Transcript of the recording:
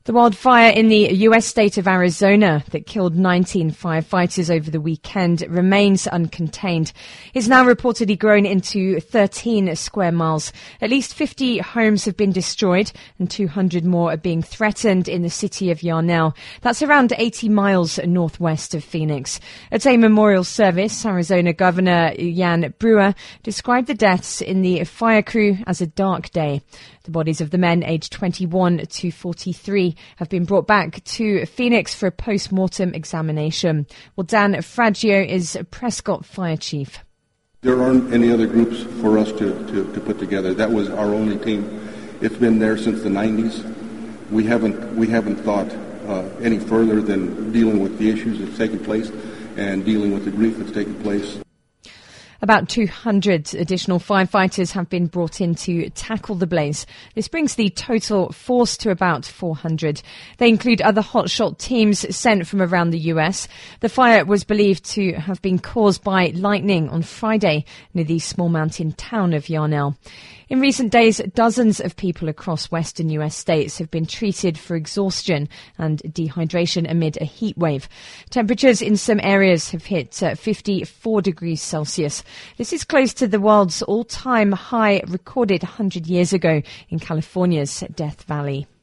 The wildfire in the U.S. state of Arizona that killed 19 firefighters over the weekend remains uncontained. It's now reportedly grown into 13 square miles. At least 50 homes have been destroyed and 200 more are being threatened in the city of Yarnell. That's around 80 miles northwest of Phoenix. At a memorial service, Arizona Governor Jan Brewer described the deaths in the fire crew as a dark day. The bodies of the men aged 21 to 43 have been brought back to Phoenix for a post-mortem examination. Well, Dan Fraggio is Prescott Fire Chief. There aren't any other groups for us to put together. That was our only team. It's been there since the 90s. We haven't thought any further than dealing with the issues that's taken place and dealing with the grief that's taken place. About 200 additional firefighters have been brought in to tackle the blaze. This brings the total force to about 400. They include other hotshot teams sent from around the US. The fire was believed to have been caused by lightning on Friday near the small mountain town of Yarnell. In recent days, dozens of people across western US states have been treated for exhaustion and dehydration amid a heat wave. Temperatures in some areas have hit 54 degrees Celsius. This is close to the world's all-time high recorded 100 years ago in California's Death Valley.